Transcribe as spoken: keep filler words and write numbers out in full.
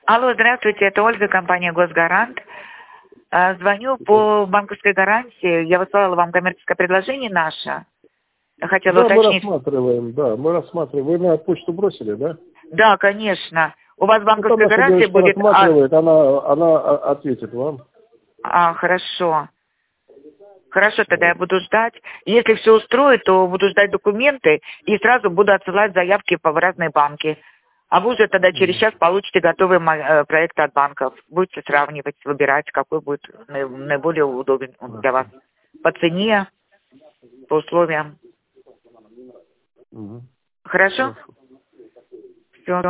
Алло, здравствуйте, это Ольга, компания «Госгарант». А, Звоню по банковской гарантии. Я высылала вам коммерческое предложение наше. Хотела Да, мы уточнить. рассматриваем, да, мы рассматриваем. Вы на почту бросили, да? Да, конечно. У вас Ну, там банковская наша гарантия девочка будет... А, рассматривает, она, она а, ответит вам. а, хорошо. Хорошо, тогда я буду ждать. Если все устроит, то буду ждать документы и сразу буду отсылать заявки по в разные банки. А вы уже тогда через час получите готовые ма- э, проекты от банков. Будете сравнивать, выбирать, какой будет наи- наиболее удобен для вас. По цене, по условиям. Угу. Хорошо? Хорошо.